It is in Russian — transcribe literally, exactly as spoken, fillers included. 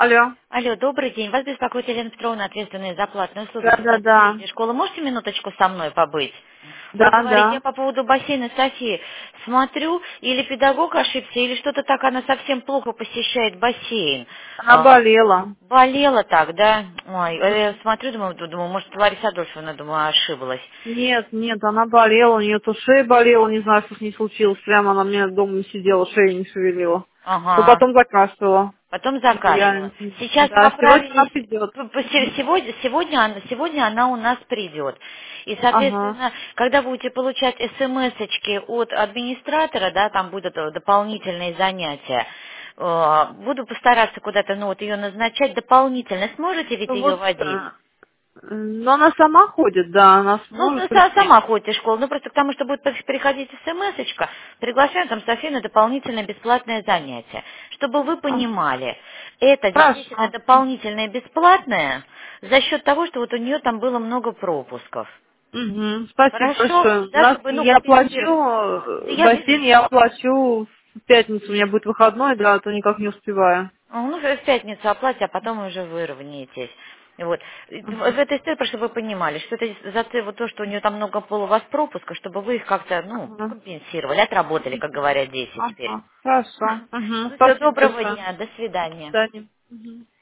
Алло. Алло, добрый день. Вас беспокоит Елена Петровна, ответственная за платные услуги Да, да, бесплатной да. сети школы. Можете минуточку со мной побыть? Вот Да, говорить, я да. по поводу бассейна Софии смотрю, или педагог ошибся, или что-то так, она совсем плохо посещает бассейн. Она А, болела. болела так, да? Ой, Мгм. э, я смотрю, думаю, думаю, может, Лариса Адольфовна, думаю, ошиблась. Нет, нет, она болела, у нее то шея болела, не знаю, что с ней случилось. Прямо она у меня дома не сидела, шею не шевелила. То Ага. потом закашляла. Потом Что-то закашляла. я... Сейчас Да, сегодня она поправились. придет. п- п- се- Сегодня, сегодня, она, сегодня она у нас придет. И, Ага. соответственно, когда будете получать смс-очки от администратора, да, там будут э, дополнительные занятия, э, буду постараться куда-то, ну, вот ее назначать дополнительно. Сможете ведь Ну ее вот, водить? э, но она сама ходит, да, она Ну, сможет с- са- прийти. сама ходит в школу, ну просто потому что будет при- приходить смс-очка, приглашаем там Софию на дополнительное бесплатное занятие. Чтобы вы А, понимали, это действительно хорошо. дополнительное бесплатное за счет того, что вот у нее там было много пропусков. Мгм. Спасибо Хорошо? большое. У Да, нас чтобы, ну, я компенсировать. плачу Да э, я бассейн, вижу. я плачу в пятницу, у меня будет выходной, да, а то никак не успеваю. А, Ну, в пятницу оплатите, а потом вы уже выровняетесь. Вот. И В в Мгм. этой истории, просто чтобы вы понимали, что это за те- вот то, что у нее там много было у вас пропуска, чтобы вы их как-то, ну, Ага. компенсировали, отработали, как говорят дети теперь. Ага. Хорошо. Мгм. Ну, все, Спасибо доброго большое. дня, до До свидания. свидания. Мгм.